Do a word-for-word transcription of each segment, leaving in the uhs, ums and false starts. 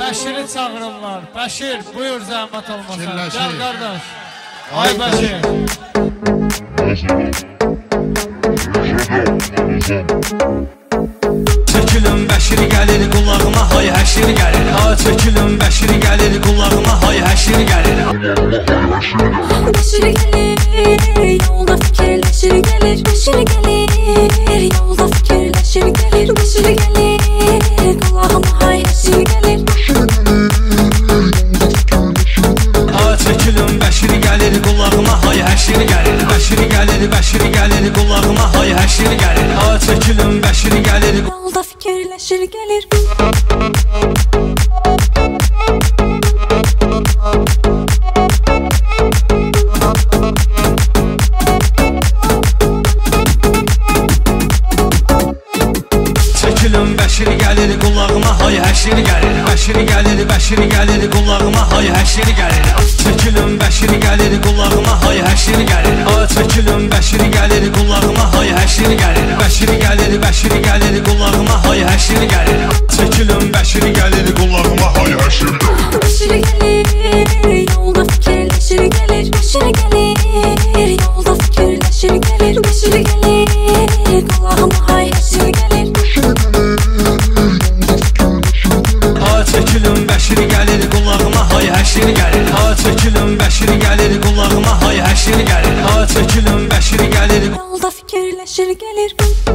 Bəşiri çağırırlar. Bəşir, buyur zəhmət olmasa. Gəl qardaş. Ay Bəşir. Çəkilin Bəşiri gəlir qulağıma, hay həşir gəlir. Ha çəkilin Bəşiri gəlir qulağıma, hay həşir gəlir. Bəşir gəlir, yolda fikirləşir gəlir. Bəşir gəlir, yolda fikirləşir gəlir. Bəşir gəlir, qulağıma hay həşir gəlir. Ha çəkilin Bəşiri gəlir qulağıma, hay həşir gəlir. Bəşiri gəlir, Bəşiri gəlir qulağıma, hay həşir gəlir. Ha çəkilin Bəşiri gəlir. Yolda fikirləşir gəlir. Çəkilin Bəşiri gəlir qulağıma, hay həşir gəlir. Bəşiri gəlir, Bəşiri gəlir qulağıma, hay həşir gəlir. Çəkilin Bəşiri gəlir qulağıma, hay həşir gəlir. Ha çəkilin Bəşiri gəlir qulağıma, hay həşir gəlir. Bəşiri gəlir, Bəşiri gəlir qulağıma, hay həşir gəlir. Çəkilin Bəşiri gəlir qulağıma, hay həşir gəlir. Bəşir gəlir, yolda fikirləşir gəlir. Bəşir gəlir, yolda fikirləşir gəlir. Bəşir gəlir, qulağıma hay həşir gəlir. Ha çəkilin Bəşiri gəlir qulağıma, hay həşir gəlir. Ha çəkilin Bəşiri gəlir qulağıma, hay həşir gəlir. Ha çəkilin Bəşiri gəlir. Yolda fikirləşir gəlir.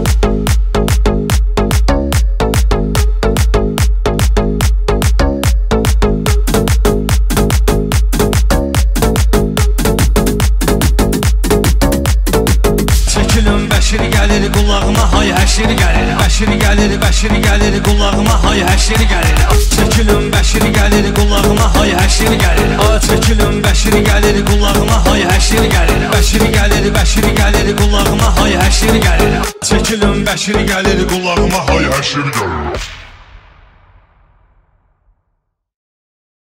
Çəkilin Bəşiri gəlir qulağıma, hay həşir gəlir. Bəşiri gəlir, Bəşiri gəlir qulağıma, hay həşir gəlir. Çəkilin Bəşiri gəlir qulağıma, hay həşir gəlir. Ha çəkilin Bəşiri gəlir qulağıma, hay həşir gəlir. Bəşiri gəlir, Bəşiri gəlir qulağıma, hay həşir gəlir. Çəkilin Bəşiri gəlir qulağıma, hay həşir gəlir.